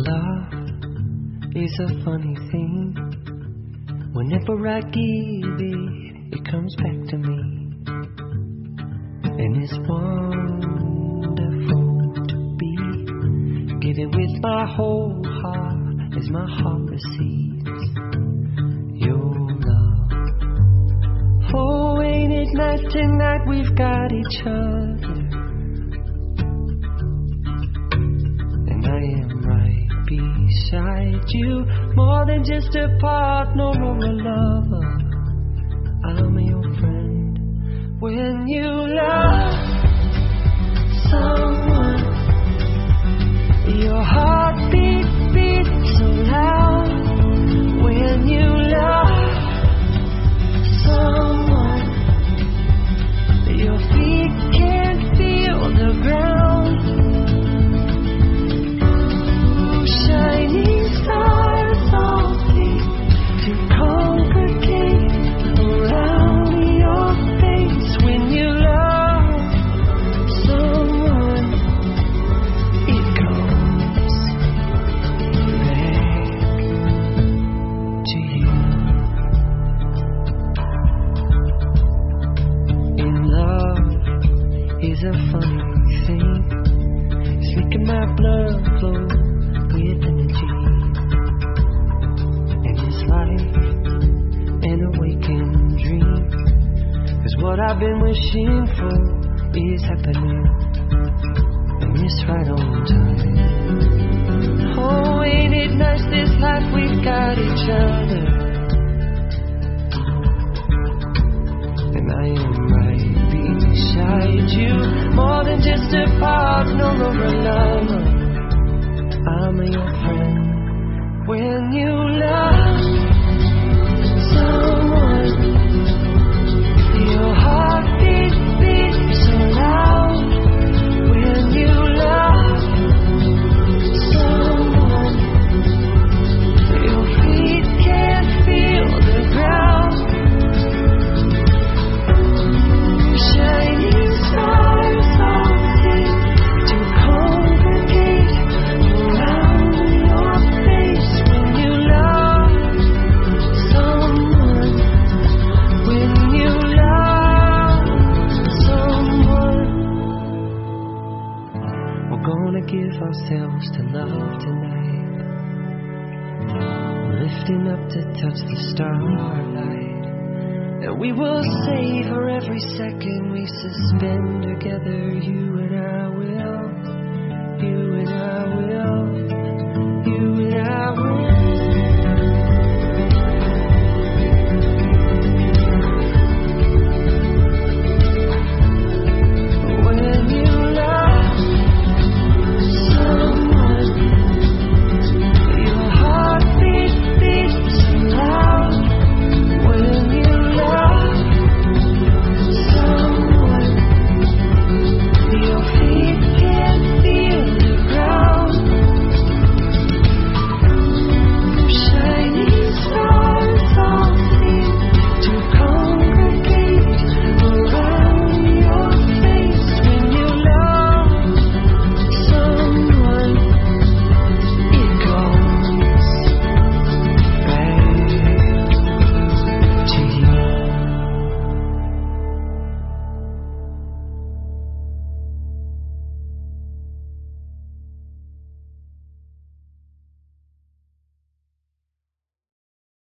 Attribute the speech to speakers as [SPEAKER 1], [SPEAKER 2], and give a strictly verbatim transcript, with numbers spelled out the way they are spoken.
[SPEAKER 1] Love is a funny thing. Whenever I give it, it comes back to me. And it's wonderful to be giving with my whole heart as my heart receives your love. Oh, ain't it nice tonight we've got each other. And I am right beside you, more than just a partner or a lover. I'm your friend. When you love someone, your heart beats, beats so loud. When you love someone, your feet can't feel the ground. Ooh, shining stars all seem to congregate around your face. When you love someone, it comes back to you. In love is a funny thing. It's making my blood flow with energy. And it's like an awakened dream. 'Cause what I've been wishing for is happening. And it's right on time. Oh, ain't it nice this life we've got each other. And I am right beside you, more than just a partner or a lover. I'm your friend. When you love someone, your heart beats, beats so loud. When you love someone, your feet can't feel the ground. Shining stars all seem to congregate around your face. When you love someone, when you love someone, we're gonna give ourselves to love tonight, lifting up to touch the starlight. And we will savor every second we suspend together. You and I will, you and I will.